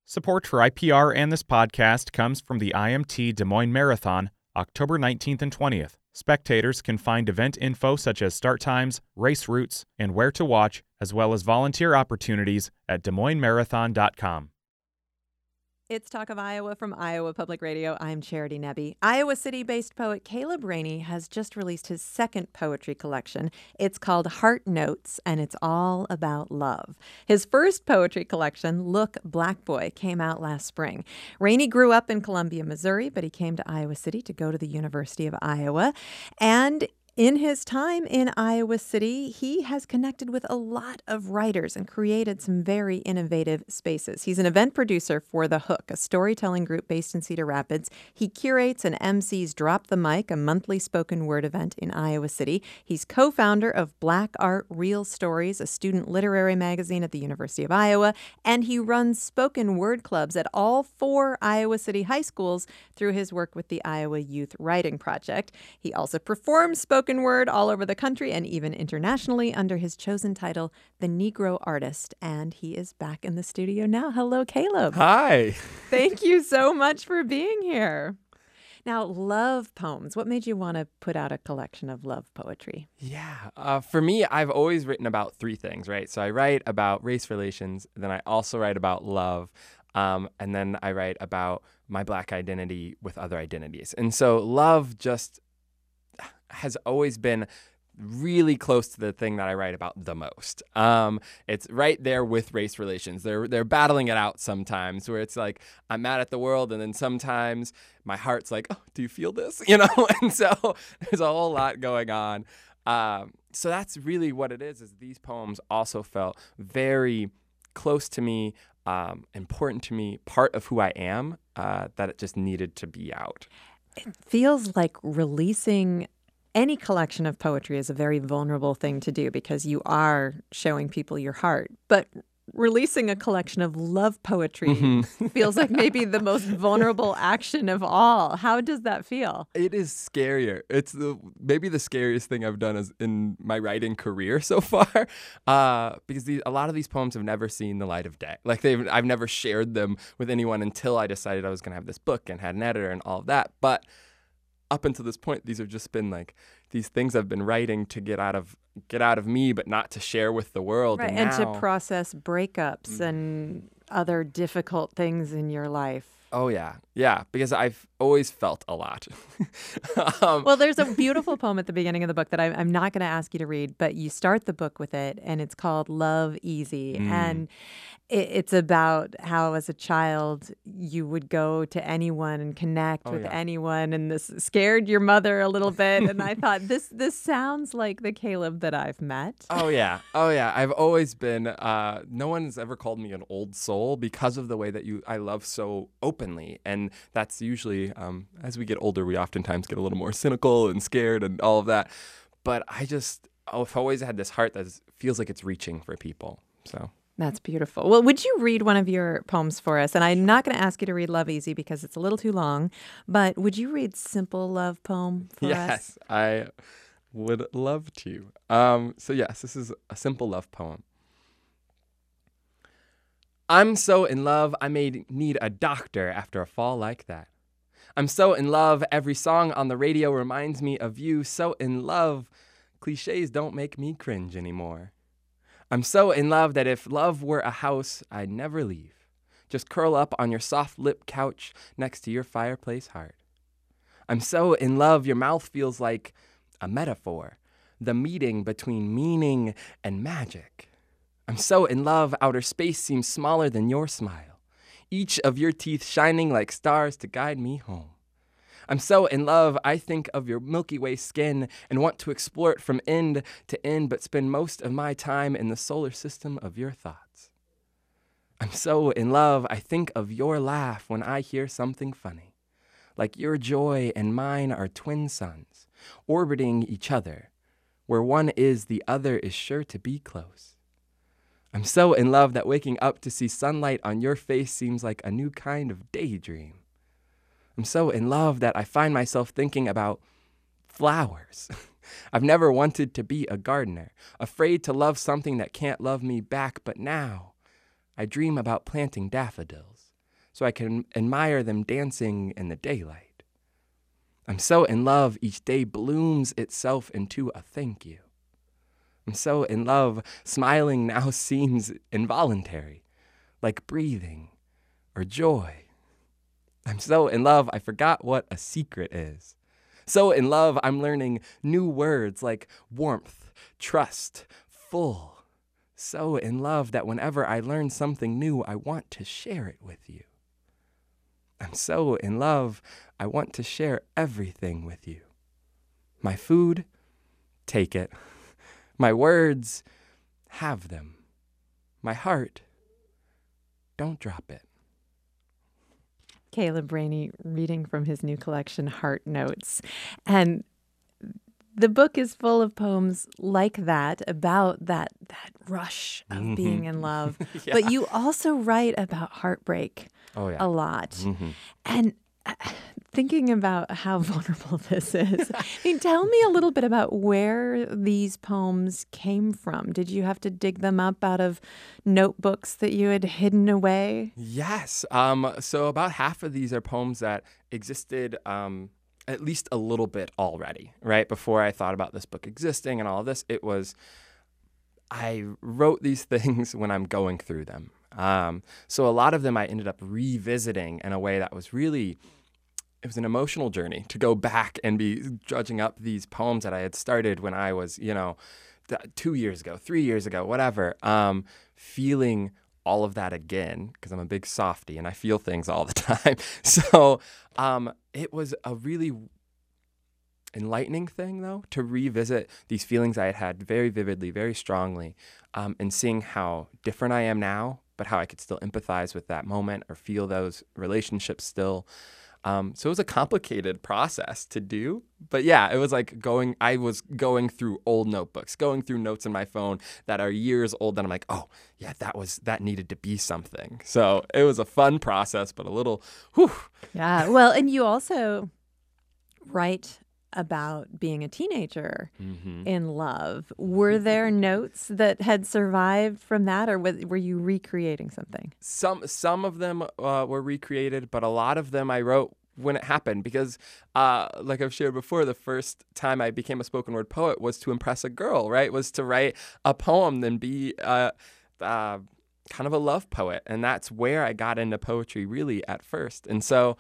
Support for IPR and this podcast comes from the IMT Des Moines Marathon, October 19th and 20th. Spectators can find event info such as start times, race routes, and where to watch, as well as volunteer opportunities at DesMoinesMarathon.com. It's Talk of Iowa from Iowa Public Radio. I'm Charity Nebbe. Iowa City-based poet Caleb Rainey has just released his second poetry collection. It's called Heart Notes, and it's all about love. His first poetry collection, Look, Black Boy, came out last spring. Rainey grew up in Columbia, Missouri, but he came to Iowa City to go to the University of Iowa. And in his time in Iowa City, he has connected with a lot of writers and created some very innovative spaces. He's an event producer for The Hook, a storytelling group based in Cedar Rapids. He curates and MCs Drop the Mic, a monthly spoken word event in Iowa City. He's co-founder of Black Art Real Stories, a student literary magazine at the University of Iowa, and he runs spoken word clubs at all 4 Iowa City high schools through his work with the Iowa Youth Writing Project. He also performs spoken word all over the country and even internationally under his chosen title, The Negro Artist. And he is back in the studio now. Hello, Caleb. Hi. Thank you so much for being here. Now, love poems. What made you want to put out a collection of love poetry? Yeah. For me, I've always written about 3 things, right? So I write about race relations, then I also write about love, and then I write about my Black identity with other identities. And so love just has always been really close to the thing that I write about the most. It's right there with race relations. They're battling it out sometimes, where it's like I'm mad at the world, and then sometimes my heart's like, oh, do you feel this? You know, and so there's a whole lot going on. So that's really what it is these poems also felt very close to me, important to me, part of who I am, that it just needed to be out. It feels like releasing any collection of poetry is a very vulnerable thing to do because you are showing people your heart. But releasing a collection of love poetry feels like maybe the most vulnerable action of all. How does that feel? It is scarier. It's maybe the scariest thing I've done in my writing career so far, because a lot of these poems have never seen the light of day. Like I've never shared them with anyone until I decided I was going to have this book and had an editor and all of that. But up until this point, these have just been like these things I've been writing to get out of me, but not to share with the world. Right, and to process breakups and other difficult things in your life. Oh, yeah, because I've always felt a lot. Well, there's a beautiful poem at the beginning of the book that I'm not going to ask you to read, but you start the book with it, and it's called Love Easy. And it's about how, as a child, you would go to anyone and connect with anyone, and this scared your mother a little bit. And I thought, this sounds like the Caleb that I've met. Oh, yeah. I've always been, no one's ever called me an old soul because of the way that I love so openly. And that's usually, as we get older, we oftentimes get a little more cynical and scared and all of that. But I've always had this heart that feels like it's reaching for people, so. That's beautiful. Well, would you read one of your poems for us? And I'm not going to ask you to read Love Easy because it's a little too long, but would you read Simple Love Poem for us? Yes, I would love to. So yes, this is a simple love poem. I'm so in love, I may need a doctor after a fall like that. I'm so in love, every song on the radio reminds me of you. So in love, cliches don't make me cringe anymore. I'm so in love that if love were a house, I'd never leave. Just curl up on your soft lip couch next to your fireplace heart. I'm so in love, your mouth feels like a metaphor, the meeting between meaning and magic. I'm so in love, outer space seems smaller than your smile, each of your teeth shining like stars to guide me home. I'm so in love, I think of your Milky Way skin and want to explore it from end to end, but spend most of my time in the solar system of your thoughts. I'm so in love, I think of your laugh when I hear something funny, like your joy and mine are twin suns, orbiting each other, where one is, the other is sure to be close. I'm so in love that waking up to see sunlight on your face seems like a new kind of daydream. I'm so in love that I find myself thinking about flowers. I've never wanted to be a gardener, afraid to love something that can't love me back, but now I dream about planting daffodils, so I can admire them dancing in the daylight. I'm so in love each day blooms itself into a thank you. I'm so in love smiling now seems involuntary, like breathing or joy. I'm so in love I forgot what a secret is. So in love I'm learning new words like warmth, trust, full. So in love that whenever I learn something new, I want to share it with you. I'm so in love, I want to share everything with you. My food, take it. My words, have them. My heart, don't drop it. Caleb Rainey reading from his new collection, Heart Notes. And the book is full of poems like that, about that rush of being in love. Yeah. But you also write about heartbreak Oh, a lot. And thinking about how vulnerable this is, I mean, tell me a little bit about where these poems came from. Did you have to dig them up out of notebooks that you had hidden away? Yes. So about half of these are poems that existed at least a little bit already, right? Before I thought about this book existing and all of this, I wrote these things when I'm going through them. So a lot of them I ended up revisiting in a way that was really, it was an emotional journey to go back and be dredging up these poems that I had started when I was, 2 years ago, 3 years ago, whatever, feeling all of that again, because I'm a big softie and I feel things all the time. So it was a really enlightening thing, though, to revisit these feelings I had had very vividly, very strongly, and seeing how different I am now, but how I could still empathize with that moment or feel those relationships still. So it was a complicated process to do. But yeah, it was like I was going through old notebooks, going through notes in my phone that are years old. And I'm like, oh, yeah, that needed to be something. So it was a fun process, but a little, whew. Yeah. Well, and you also write about being a teenager in love. Were there notes that had survived from that, or were you recreating something? Some of them were recreated, but a lot of them I wrote when it happened because, like I've shared before, the first time I became a spoken word poet was to impress a girl, right? Was to write a poem and be kind of a love poet. And that's where I got into poetry really at first. And so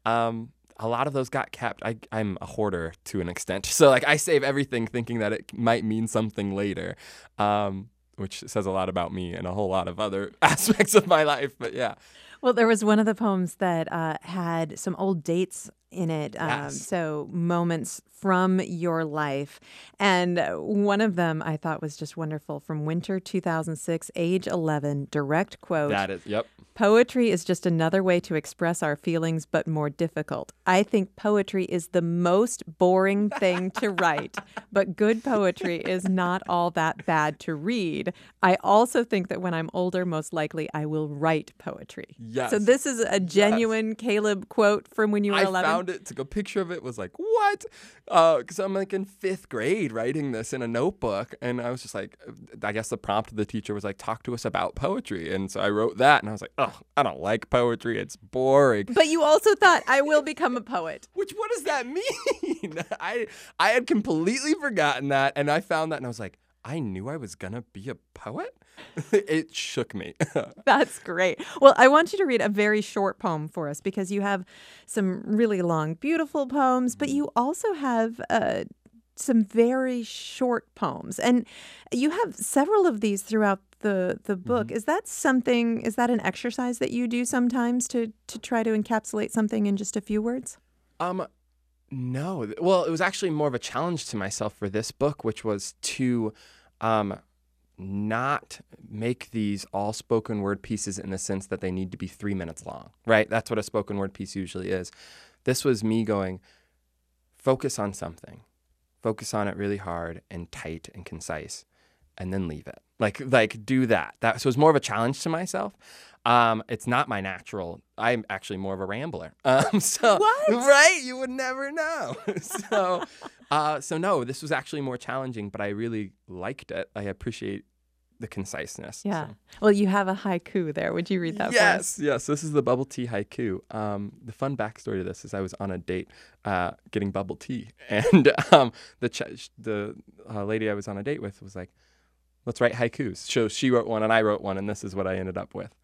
a lot of those got kept. I'm a hoarder to an extent. So like I save everything thinking that it might mean something later, which says a lot about me and a whole lot of other aspects of my life. But yeah. Well, there was one of the poems that had some old dates in it. Yes. So moments from your life. And one of them I thought was just wonderful. From winter 2006, age 11, direct quote. That is, yep. Poetry is just another way to express our feelings, but more difficult. I think poetry is the most boring thing to write, but good poetry is not all that bad to read. I also think that when I'm older, most likely I will write poetry. Yes. So this is a genuine Caleb quote from when you were 11? I found it, took a picture of it, was like, what? Because I'm like in 5th grade writing this in a notebook. And I was just like, I guess the prompt of the teacher was like, talk to us about poetry. And so I wrote that and I was like, oh, I don't like poetry. It's boring. But you also thought, I will become a poet. What does that mean? I had completely forgotten that. And I found that and I was like, I knew I was going to be a poet? It shook me. That's great. Well, I want you to read a very short poem for us because you have some really long, beautiful poems, but you also have some very short poems. And you have several of these throughout the book. Is that an exercise that you do sometimes to try to encapsulate something in just a few words? No. Well, it was actually more of a challenge to myself for this book, which was to not make these all spoken word pieces in the sense that they need to be 3 minutes long, right? That's what a spoken word piece usually is. This was me going, focus on something, focus on it really hard and tight and concise, and then leave it. Like do that. So it was more of a challenge to myself. It's not my natural. I'm actually more of a rambler. So What? Right? You would never know. So no, this was actually more challenging, but I really liked it. I appreciate the conciseness. Yeah. So. Well, you have a haiku there. Would you read that for us? Yes. This is the bubble tea haiku. The fun backstory to this is I was on a date getting bubble tea, and the lady I was on a date with was like, "Let's write haikus." So she wrote one and I wrote one, and this is what I ended up with.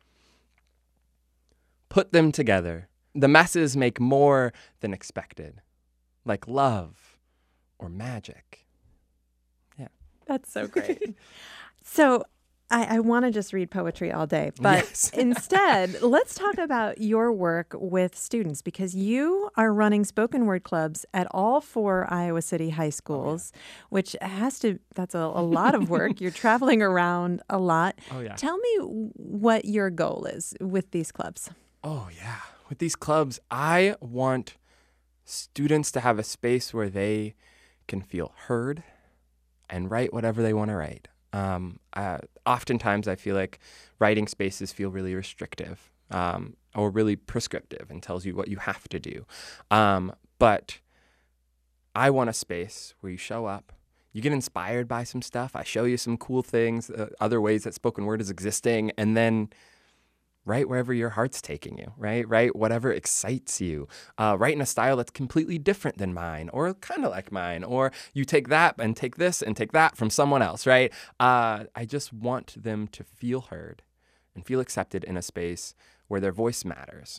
Put them together. The messes make more than expected, like love or magic. Yeah. That's so great. So I want to just read poetry all day, but Yes. instead, let's talk about your work with students, because you are running spoken word clubs at all 4 Iowa City high schools, which that's a lot of work. You're traveling around a lot. Oh, yeah. Tell me what your goal is with these clubs. Oh, yeah. With these clubs, I want students to have a space where they can feel heard and write whatever they want to write. Oftentimes, I feel like writing spaces feel really restrictive or really prescriptive and tells you what you have to do. But I want a space where you show up, you get inspired by some stuff, I show you some cool things, other ways that spoken word is existing, and then write wherever your heart's taking you, right? Write whatever excites you. Write in a style that's completely different than mine or kind of like mine. Or you take that and take this and take that from someone else, right? I just want them to feel heard and feel accepted in a space where their voice matters.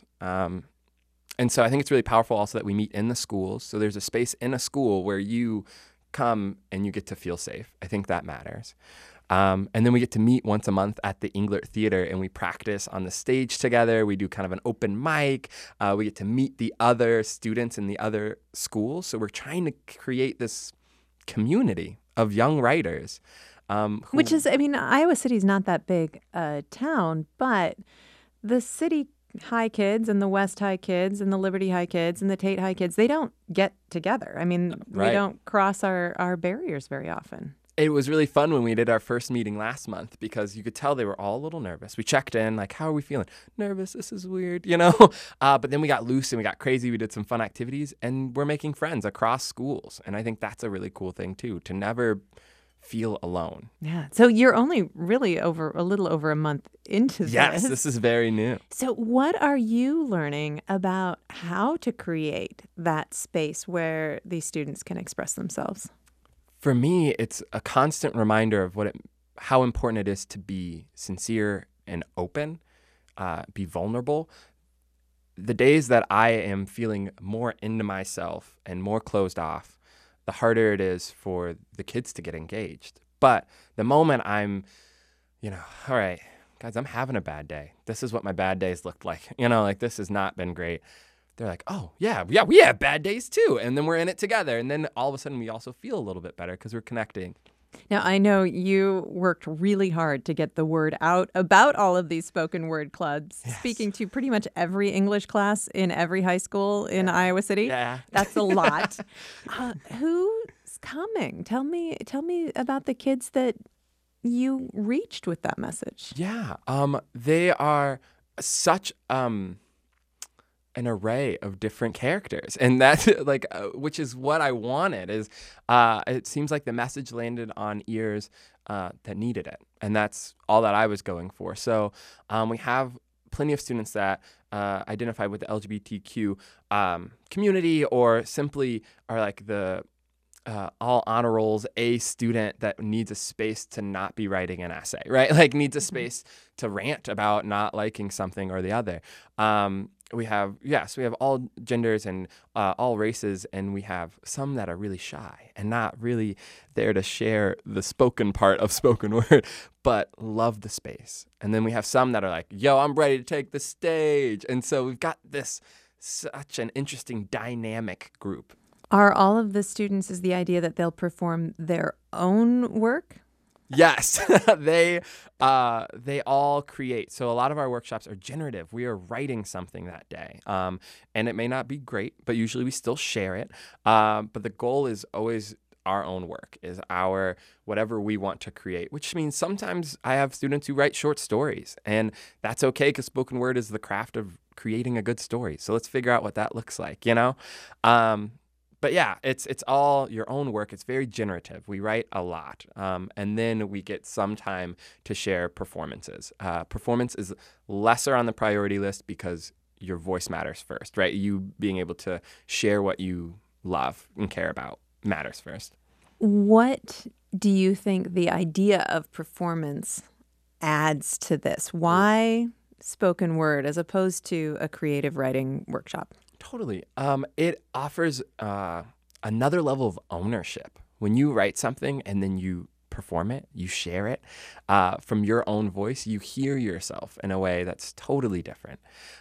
And so I think it's really powerful also that we meet in the schools. So there's a space in a school where you come and you get to feel safe. I think that matters. And then we get to meet once a month at the Englert Theater, and we practice on the stage together. We do kind of an open mic. We get to meet the other students in the other schools. So we're trying to create this community of young writers. Which is, I mean, Iowa City's not that big a town, but the City High kids and the West High kids and the Liberty High kids and the Tate High kids, they don't get together. I mean, Right. we don't cross our barriers very often. It was really fun when we did our first meeting last month because you could tell they were all a little nervous. We checked in, like, how are we feeling? Nervous, this is weird, you know? But then we got loose and we got crazy. We did some fun activities and we're making friends across schools. And I think that's a really cool thing, too, to never feel alone. Yeah. So you're only really a little over a month into this. Yes, this is very new. So what are you learning about how to create that space where these students can express themselves? For me, it's a constant reminder of how important it is to be sincere and open, be vulnerable. The days that I am feeling more into myself and more closed off, the harder it is for the kids to get engaged. But the moment I'm, all right, guys, I'm having a bad day. This is what my bad days looked like. Like this has not been great. They're like, oh, yeah, we have bad days too. And then we're in it together. And then all of a sudden we also feel a little bit better because we're connecting. Now, I know you worked really hard to get the word out about all of these spoken word clubs, Yes. speaking to pretty much every English class in every high school in Iowa City. Yeah. That's a lot. Who's coming? Tell me about the kids that you reached with that message. Yeah. They are such an array of different characters, and that's which is what I wanted. Is it seems like the message landed on ears that needed it, and that's all that I was going for. So we have plenty of students that identify with the LGBTQ community, or simply are like the all honor rolls A student that needs a space to not be writing an essay, right? Like needs a space to rant about not liking something or the other. We have all genders and all races, and we have some that are really shy and not really there to share the spoken part of spoken word, but love the space. And then we have some that are like, yo, I'm ready to take the stage. And so we've got such an interesting dynamic group. Are all of the students, is the idea that they'll perform their own work? Yes, they all create. So a lot of our workshops are generative. We are writing something that day, and it may not be great, but usually we still share it. But the goal is always our own work, is our whatever we want to create, which means sometimes I have students who write short stories, and that's okay because spoken word is the craft of creating a good story. So let's figure out what that looks like, But yeah, it's all your own work. It's very generative. We write a lot, and then we get some time to share performances. Performance is lesser on the priority list because your voice matters first, right? You being able to share what you love and care about matters first. What do you think the idea of performance adds to this? Why spoken word as opposed to a creative writing workshop? Totally. It offers another level of ownership. When you write something and then you perform it, you share it from your own voice, you hear yourself in a way that's totally different.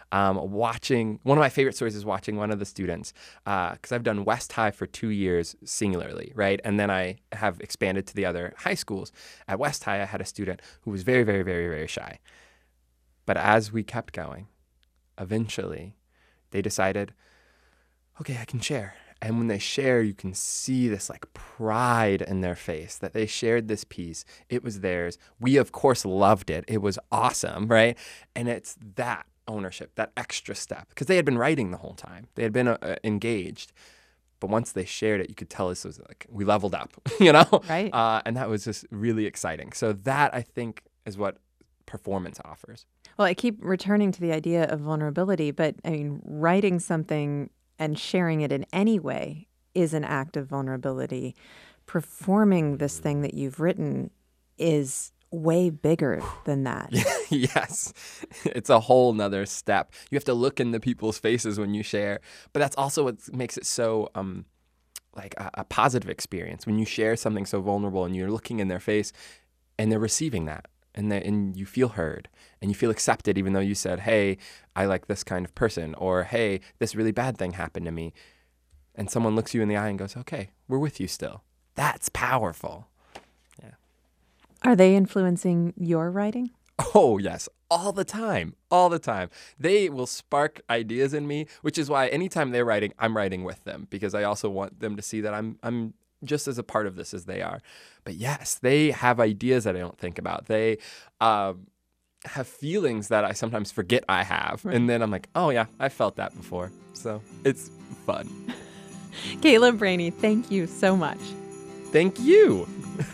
One of my favorite stories is watching one of the students, because I've done West High for 2 years singularly, right? And then I have expanded to the other high schools. At West High, I had a student who was very, very, very, very shy. But as we kept going, eventually they decided, okay, I can share. And when they share, you can see this like pride in their face that they shared this piece. It was theirs. We, of course, loved it. It was awesome, right? And it's that ownership, that extra step, because they had been writing the whole time. They had been engaged. But once they shared it, you could tell this was like, we leveled up, you know? Right. And that was just really exciting. So that, I think, is what performance offers. Well, I keep returning to the idea of vulnerability, but I mean, writing something and sharing it in any way is an act of vulnerability. Performing this thing that you've written is way bigger than that. Yes, it's a whole nother step. You have to look into people's faces when you share, but that's also what makes it so like a positive experience. When you share something so vulnerable and you're looking in their face and they're receiving that. And you feel heard and you feel accepted, even though you said, hey, I like this kind of person, or hey, this really bad thing happened to me. And someone looks you in the eye and goes, okay, we're with you still. That's powerful. Yeah. Are they influencing your writing? Oh, yes. All the time. All the time. They will spark ideas in me, which is why anytime they're writing, I'm writing with them, because I also want them to see that I'm just as a part of this as they are. But yes, they have ideas that I don't think about. They have feelings that I sometimes forget I have. Right. And then I'm like, oh yeah, I felt that before. So it's fun. Caleb Rainey, thank you so much. Thank you.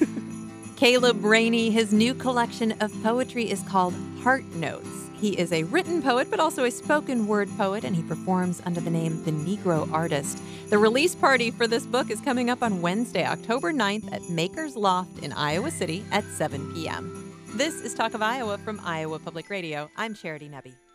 Caleb Rainey, his new collection of poetry is called Heart Notes. He is a written poet, but also a spoken word poet, and he performs under the name The Negro Artist. The release party for this book is coming up on Wednesday, October 9th at Maker's Loft in Iowa City at 7 p.m. This is Talk of Iowa from Iowa Public Radio. I'm Charity Nebbe.